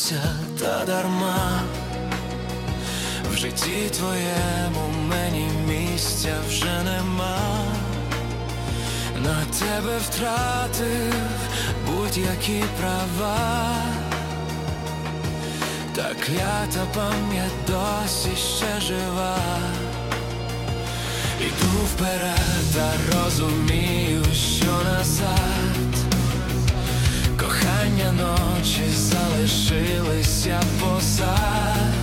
борюся, та дарма. В житті твоєму мені місця вже нема. На тебе втратив будь-які права. Та клята пам'ять досі ще жива. Іду вперед, та розумію, що назад кохання ночі залишилися позад.